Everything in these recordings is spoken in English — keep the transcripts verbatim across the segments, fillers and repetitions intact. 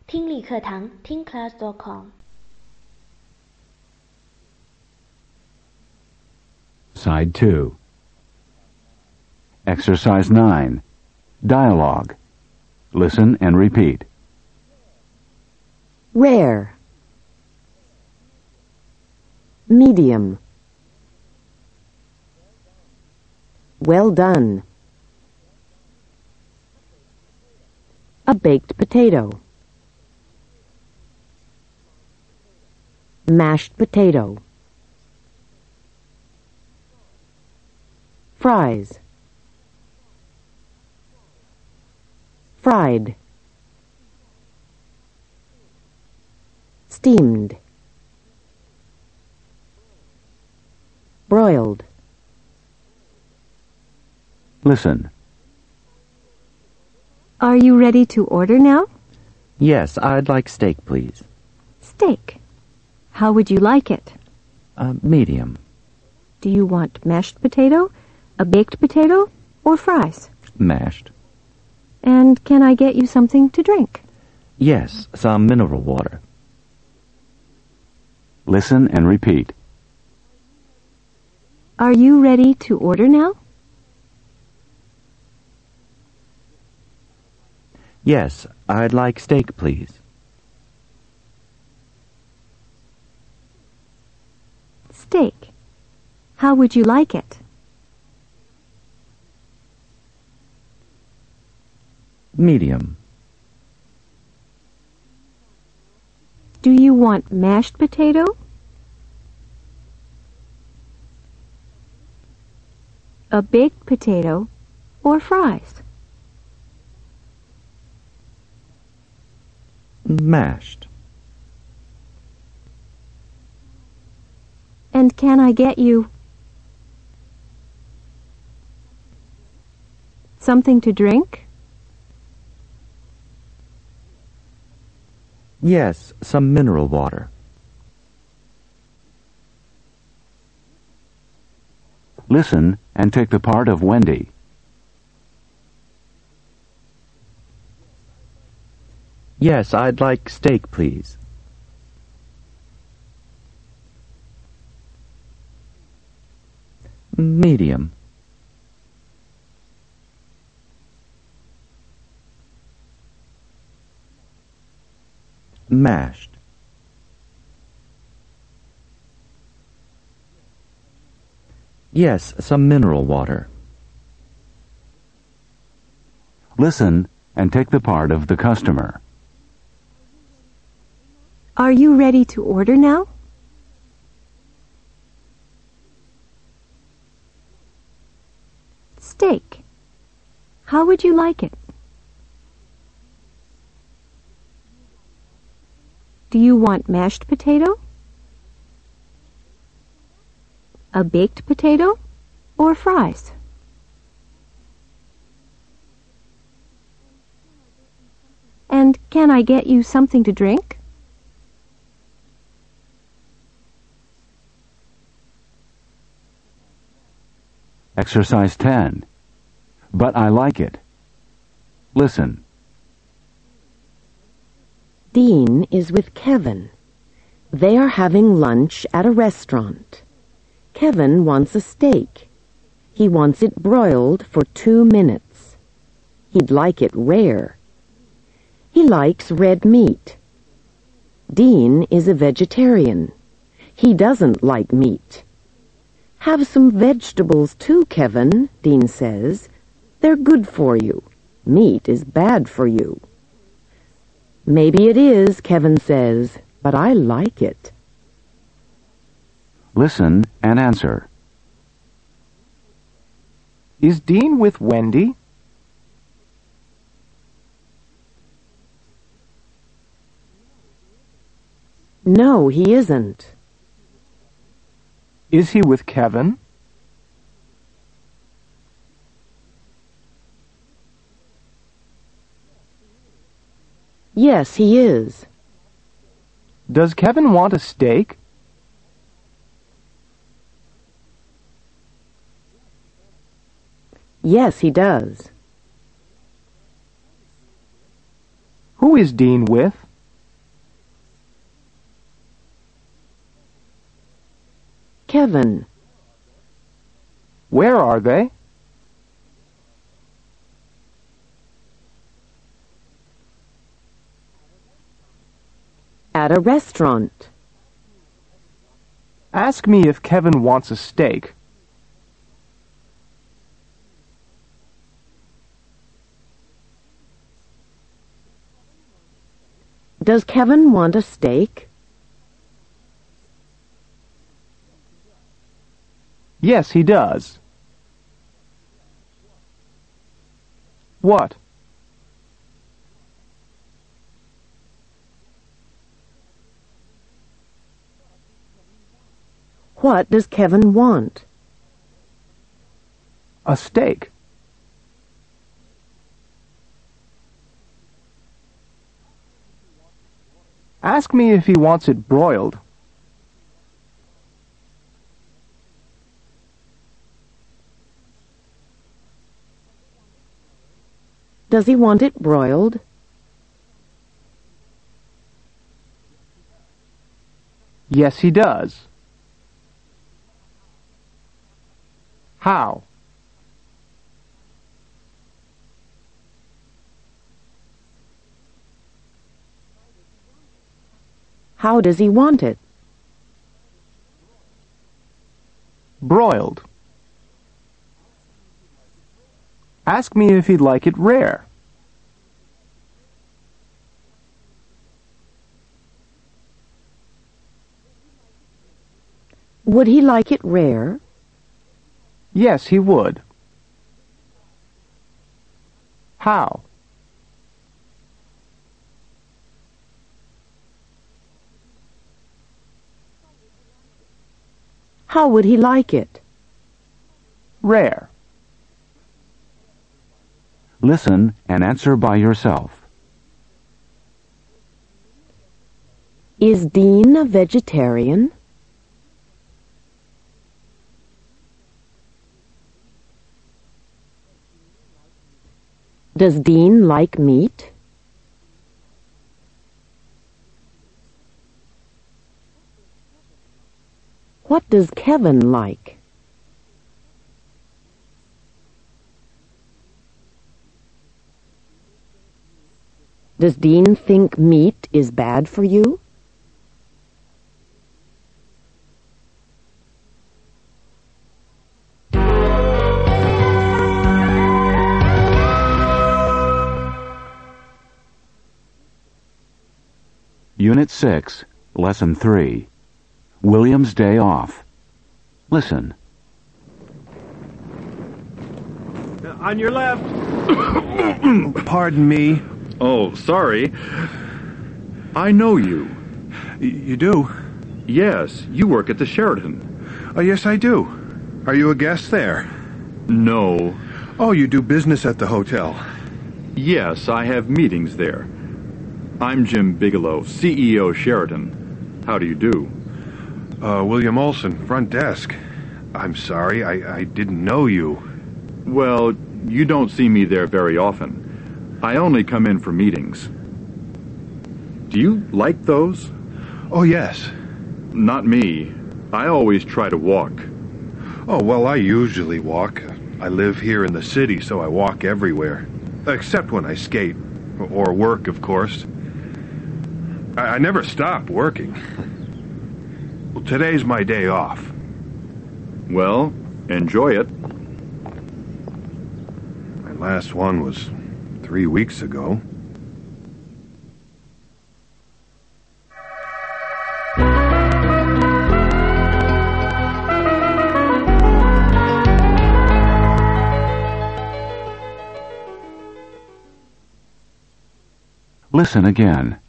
听力课堂听 class dot com。 Side two. Exercise nine. Dialogue. Listen and repeat. Rare. Medium. Well done. A baked potato. Mashed potato. Fries. Fried. Steamed. Broiled. Listen. Are you ready to order now? Yes, I'd like steak, please. Steak. How would you like it? Uh, medium. Do you want mashed potato, a baked potato, or fries? Mashed. And can I get you something to drink? Yes, some mineral water. Listen and repeat. Are you ready to order now? Yes, I'd like steak, please. Steak. How would you like it? Medium. Do you want mashed potato? A baked potato, or fries? Mashed. And can I get you something to drink? Yes, some mineral water. Listen and take the part of Wendy. Yes, I'd like steak, please. Medium. Mashed. Yes, some mineral water. Listen and take the part of the customer. Are you ready to order now? Steak. How would you like it? Do you want mashed potato? A baked potato, or fries? And can I get you something to drink? Exercise ten. But I like it. Listen. Dean is with Kevin. They are having lunch at a restaurant. Kevin wants a steak. He wants it broiled for two minutes. He'd like it rare. He likes red meat. Dean is a vegetarian. He doesn't like meat. Have some vegetables too, Kevin, Dean says. They're good for you. Meat is bad for you. Maybe it is, Kevin says, but I like it. Listen and answer. Is Dean with Wendy? No, he isn't. Is he with Kevin? Yes, he is. Does Kevin want a steak? Yes, he does. Who is Dean with? Kevin? Where are they? At a restaurant. Ask me if Kevin wants a steak. Does Kevin want a steak? Yes, he does. What? What does Kevin want? A steak. Ask me if he wants it broiled. Does he want it broiled? Yes, he does. How? How does he want it? Broiled. Ask me if he'd like it rare. Would he like it rare? Yes, he would. How? How would he like it? Rare. Listen and answer by yourself. Is Dean a vegetarian? Does Dean like meat? What does Kevin like? Does Dean think meat is bad for you? Unit six, Lesson three. William's Day Off. Listen. On your left. Pardon me. Oh, sorry. I know you. Y- you do? Yes, you work at the Sheraton. Oh, yes, I do. Are you a guest there? No. Oh, you do business at the hotel. Yes, I have meetings there. I'm Jim Bigelow, C E O Sheraton. How do you do? Uh, William Olson, front desk. I'm sorry, I, I didn't know you. Well, you don't see me there very often. I only come in for meetings. Do you like those? Oh, yes. Not me. I always try to walk. Oh, well, I usually walk. I live here in the city, so I walk everywhere. Except when I skate. Or work, of course. I, I never stop working. Well, today's my day off. Well, enjoy it. My last one was three weeks ago. Listen again.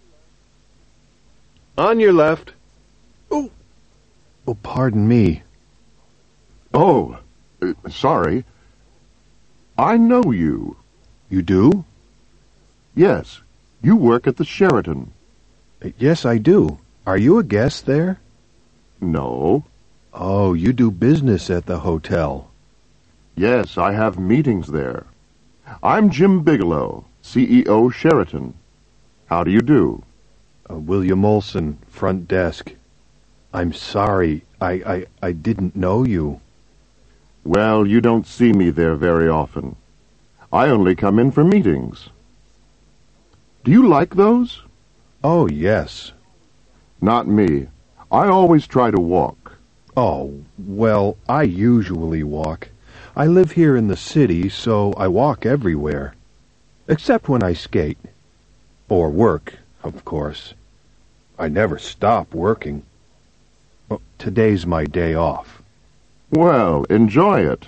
On your left. Oh, oh, pardon me. Oh, uh, sorry. I know you. You do? Yes, you work at the Sheraton. Yes, I do. Are you a guest there? No. Oh, you do business at the hotel. Yes, I have meetings there. I'm Jim Bigelow, C E O Sheraton. How do you do? Uh, William Olson, front desk. I'm sorry. I, I, I didn't know you. Well, you don't see me there very often. I only come in for meetings. Do you like those? Oh, yes. Not me. I always try to walk. Oh, well, I usually walk. I live here in the city, so I walk everywhere. Except when I skate. Or work, of course. I never stop working. Oh, today's my day off. Well, enjoy it.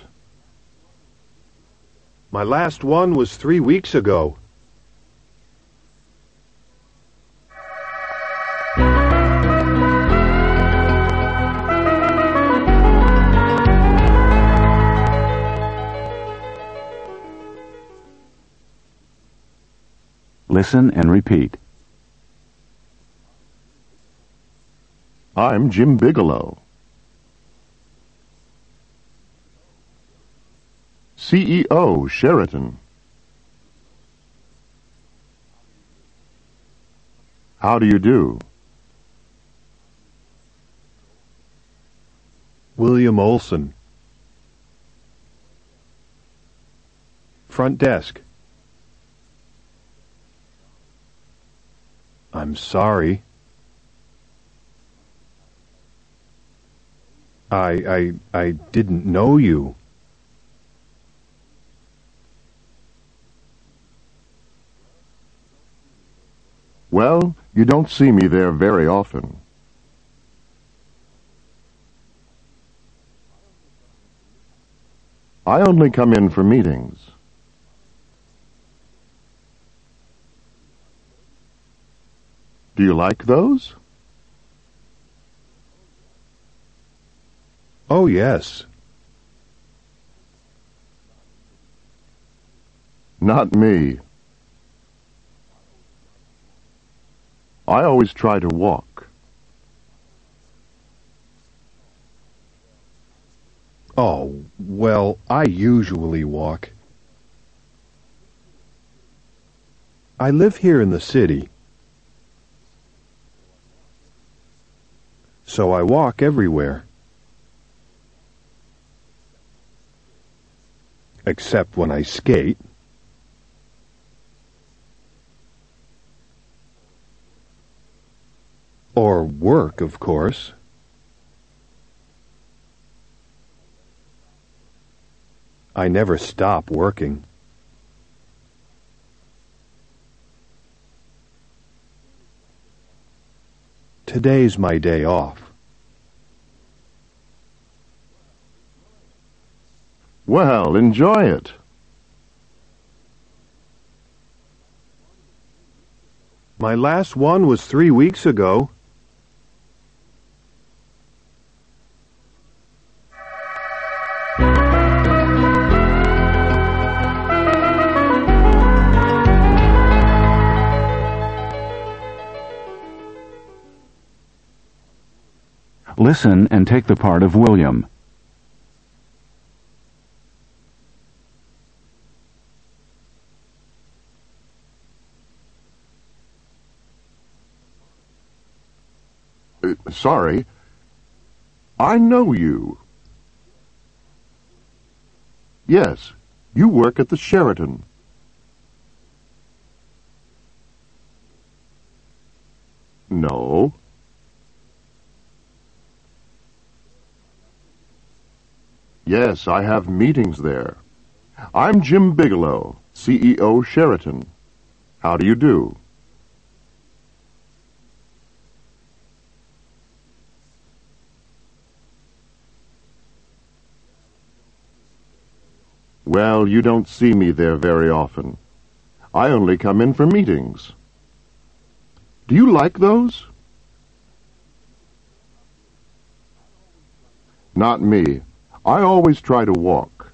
My last one was three weeks ago. Listen and repeat. I'm Jim Bigelow. C E O, Sheraton. How do you do? William Olson. Front desk. I'm sorry. I, I, I didn't know you. Well, you don't see me there very often. I only come in for meetings. Do you like those? Oh, yes. Not me. I always try to walk. Oh, well, I usually walk. I live here in the city, so I walk everywhere. Except when I skate. Or work, of course. I never stop working. Today's my day off. Well, enjoy it. My last one was three weeks ago. Listen and take the part of William. Uh, sorry. I know you. Yes, you work at the Sheraton. No. Yes, I have meetings there. I'm Jim Bigelow, C E O, Sheraton. How do you do? Well, you don't see me there very often. I only come in for meetings. Do you like those? Not me. I always try to walk.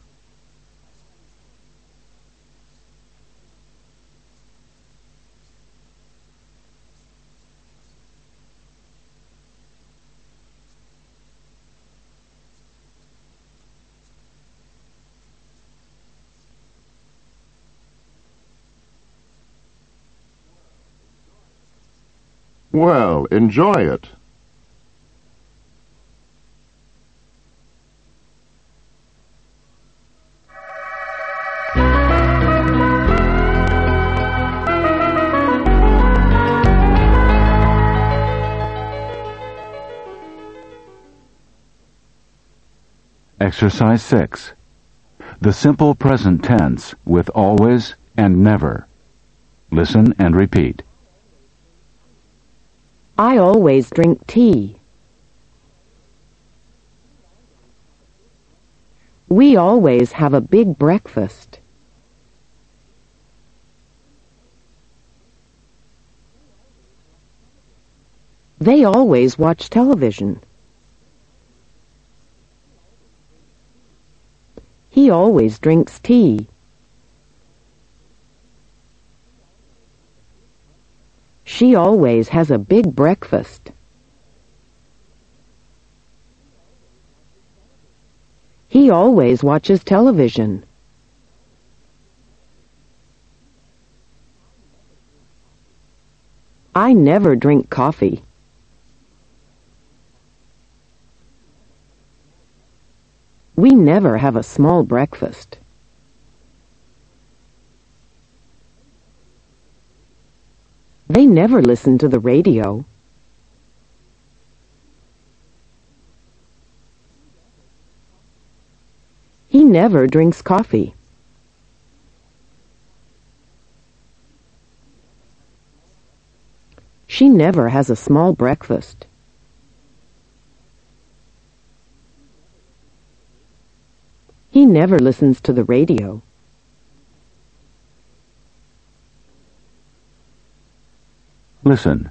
Well, enjoy it. Exercise six. The simple present tense with always and never. Listen and repeat. I always drink tea. We always have a big breakfast. They always watch television. He always drinks tea. She always has a big breakfast. He always watches television. I never drink coffee. We never have a small breakfast. They never listen to the radio. He never drinks coffee. She never has a small breakfast. He never listens to the radio. Listen.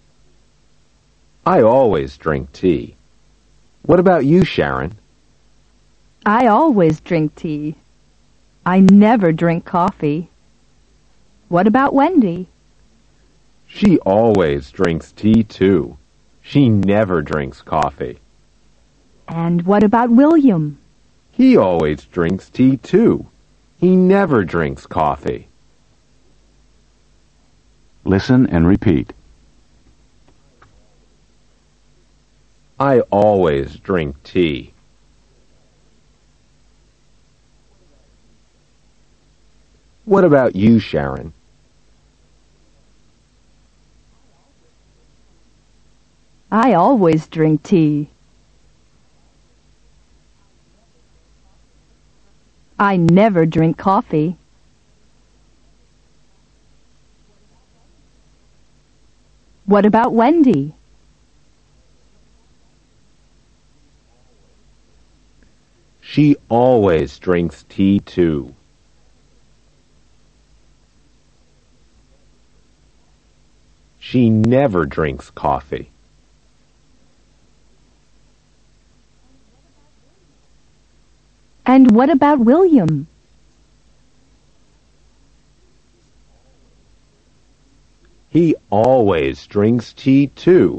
I always drink tea. What about you, Sharon? I always drink tea. I never drink coffee. What about Wendy? She always drinks tea, too. She never drinks coffee. And what about William? He always drinks tea, too. He never drinks coffee. Listen and repeat. I always drink tea. What about you, Sharon? I always drink tea. I never drink coffee. What about Wendy? She always drinks tea, too. She never drinks coffee. And what about William? He always drinks tea, too.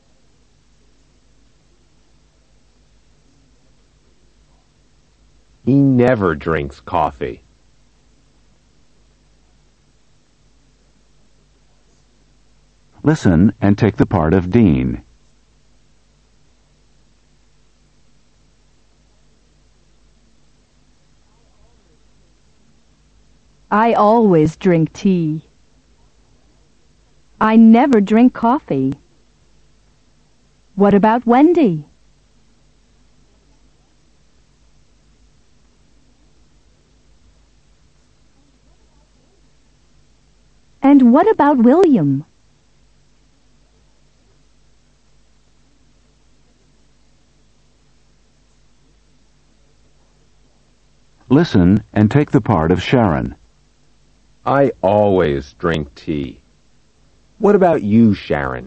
He never drinks coffee. Listen and take the part of Dean. I always drink tea. I never drink coffee. What about Wendy? And what about William? Listen and take the part of Sharon. I always drink tea. What about you, Sharon?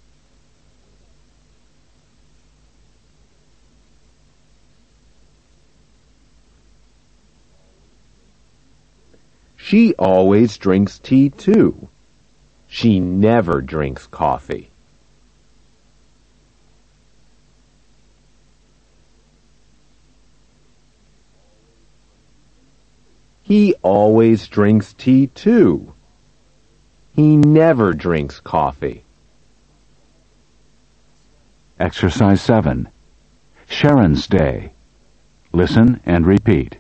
She always drinks tea, too. She never drinks coffee. He always drinks tea, too. He never drinks coffee. Exercise seven. Sharon's Day. Listen and repeat.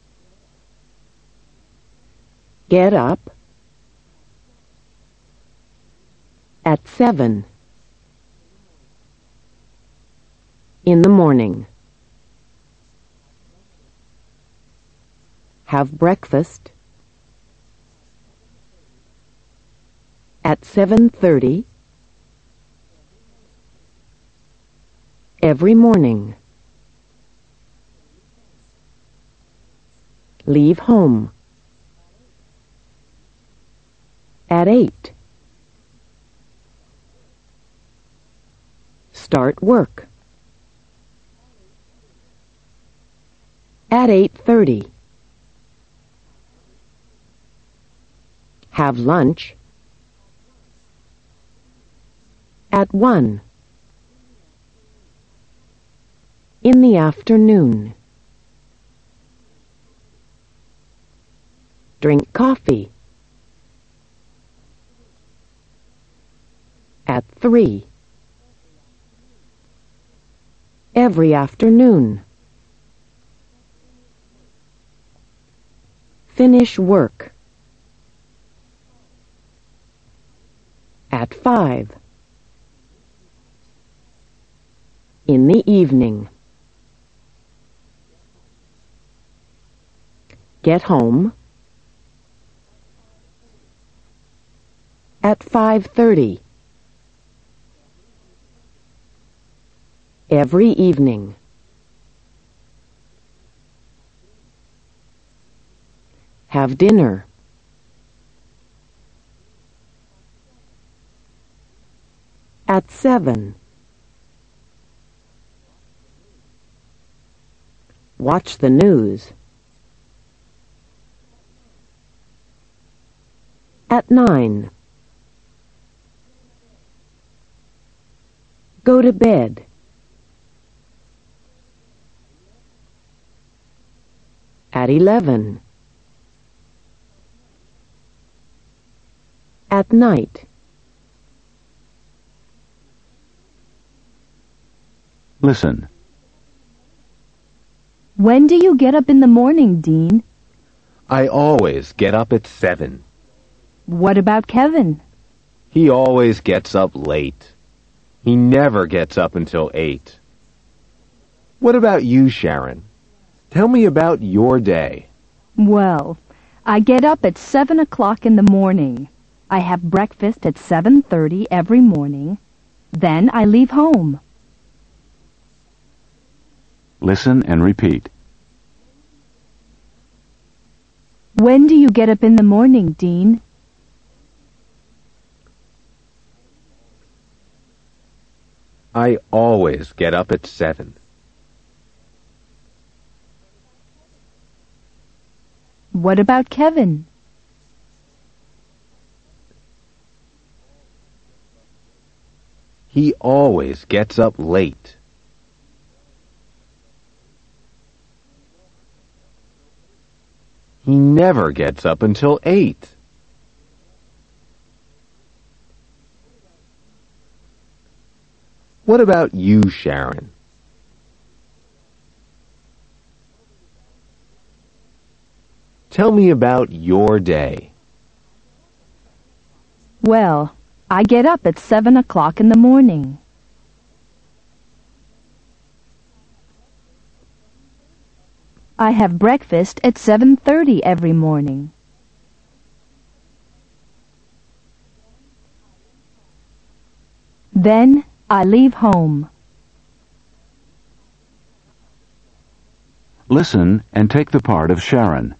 Get up at seven in the morning. Have breakfast. At seven thirty. Every morning. Leave home. At eight. Start work. At eight thirty. Have lunch. At one. In the afternoon. Drink coffee. At three. Every afternoon. Finish work. At five. In the evening. Get home. At five thirty. Every evening. Have dinner. At seven. Watch the news. At nine. Go to bed. At eleven. At night. Listen. When do you get up in the morning, Dean? I always get up at seven. What about Kevin? He always gets up late. He never gets up until eight. What about you, Sharon? Tell me about your day. Well, I get up at seven o'clock in the morning. I have breakfast at seven thirty every morning. Then I leave home. Listen and repeat. When do you get up in the morning, Dean? I always get up at seven. What about Kevin? He always gets up late. He never gets up until eight. What about you, Sharon? Tell me about your day. Well, I get up at seven o'clock in the morning. I have breakfast at seven thirty every morning. Then I leave home. Listen and take the part of Sharon.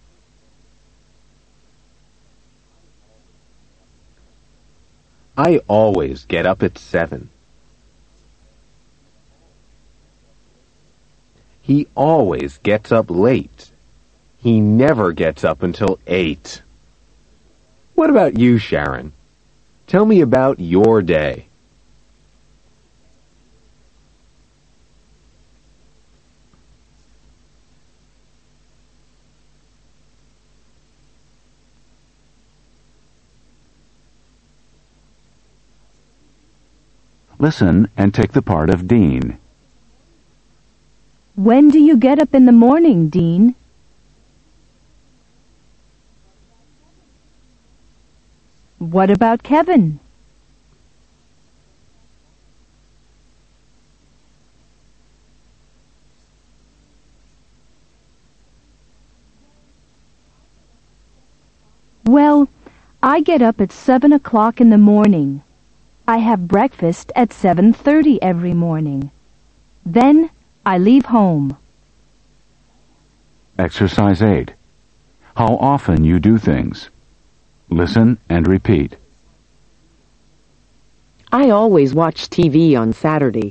I always get up at seven. He always gets up late. He never gets up until eight. What about you, Sharon? Tell me about your day. Listen and take the part of Dean. When do you get up in the morning, Dean? What about Kevin? I get up at seven o'clock in the morning. I have breakfast at seven thirty every morning. Then I leave home. Exercise eight. How often you do things. Listen and repeat. I always watch T V on Saturday.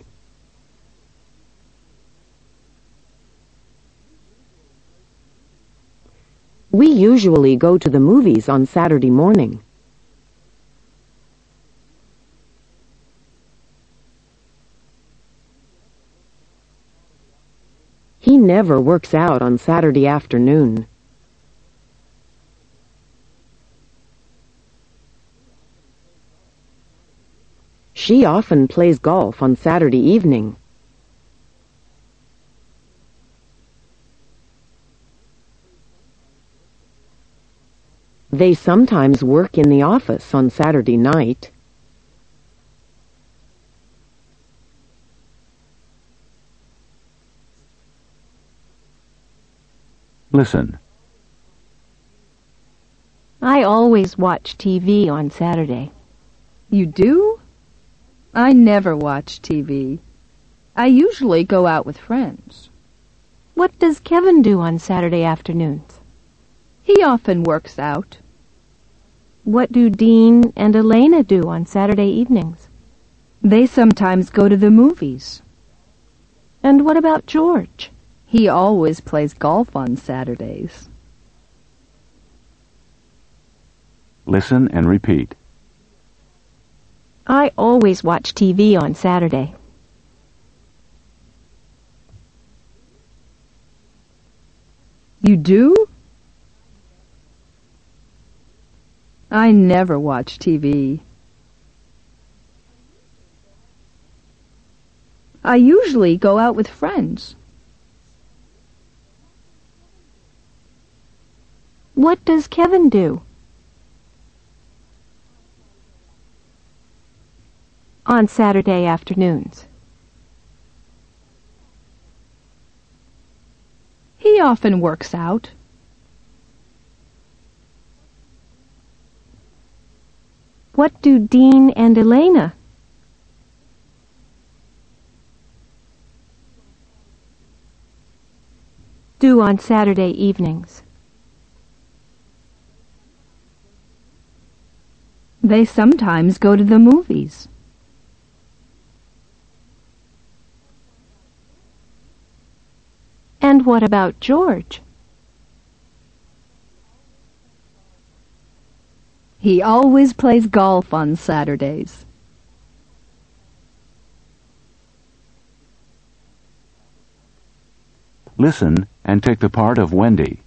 We usually go to the movies on Saturday morning. He never works out on Saturday afternoon. She often plays golf on Saturday evening. They sometimes work in the office on Saturday night. Listen. I always watch T V on Saturday. You do? I never watch T V. I usually go out with friends. What does Kevin do on Saturday afternoons? He often works out. What do Dean and Elena do on Saturday evenings? They sometimes go to the movies. And what about George? He always plays golf on Saturdays. Listen and repeat. I always watch T V on Saturday. You do? I never watch T V. I usually go out with friends. What does Kevin do? On Saturday afternoons. He often works out. What do Dean and Elena do on Saturday evenings? They sometimes go to the movies. And what about George? He always plays golf on Saturdays. Listen and take the part of Wendy.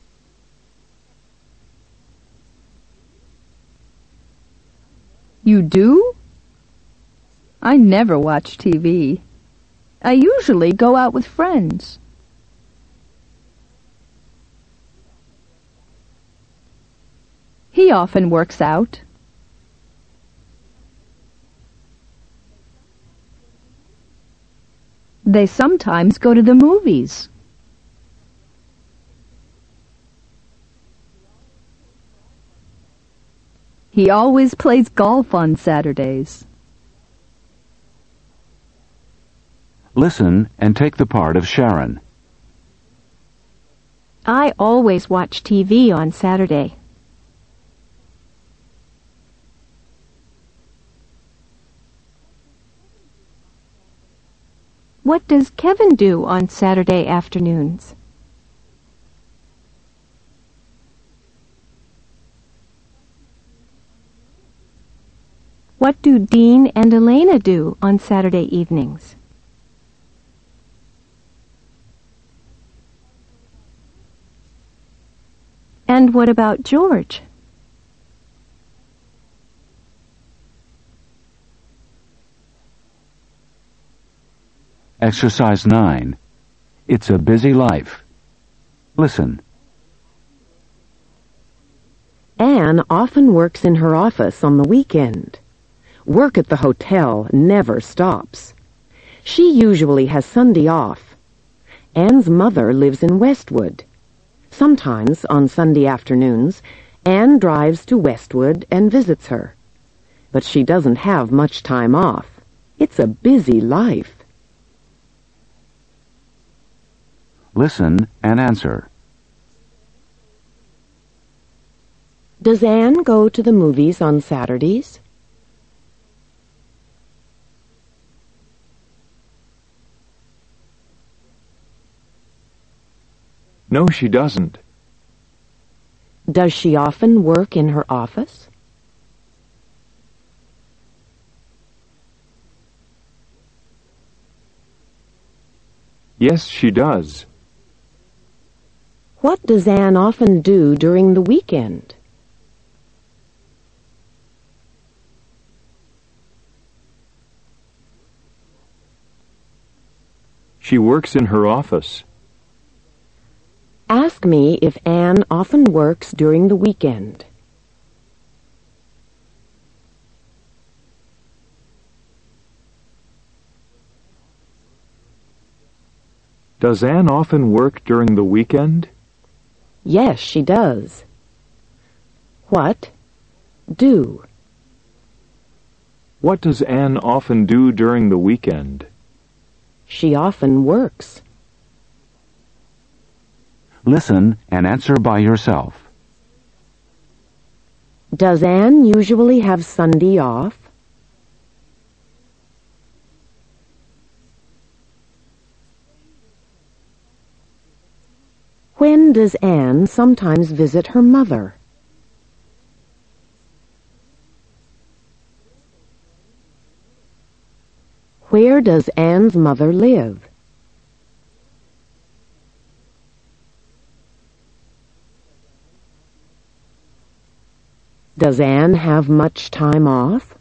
You do? I never watch T V. I usually go out with friends. He often works out. They sometimes go to the movies. He always plays golf on Saturdays. Listen and take the part of Sharon. I always watch T V on Saturday. What does Kevin do on Saturday afternoons? What do Dean and Elena do on Saturday evenings? And what about George? Exercise nine. It's a busy life. Listen. Anne often works in her office on the weekend. Work at the hotel never stops. She usually has Sunday off. Anne's mother lives in Westwood. Sometimes, on Sunday afternoons, Anne drives to Westwood and visits her. But she doesn't have much time off. It's a busy life. Listen and answer. Does Anne go to the movies on Saturdays? No, she doesn't. Does she often work in her office? Yes, she does. What does Anne often do during the weekend? She works in her office. Ask me if Anne often works during the weekend. Does Anne often work during the weekend? Yes, she does. What? Do. What does Anne often do during the weekend? She often works. Listen and answer by yourself. Does Anne usually have Sunday off? When does Anne sometimes visit her mother? Where does Anne's mother live? Does Anne have much time off?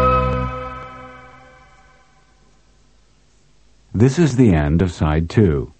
This is the end of side two.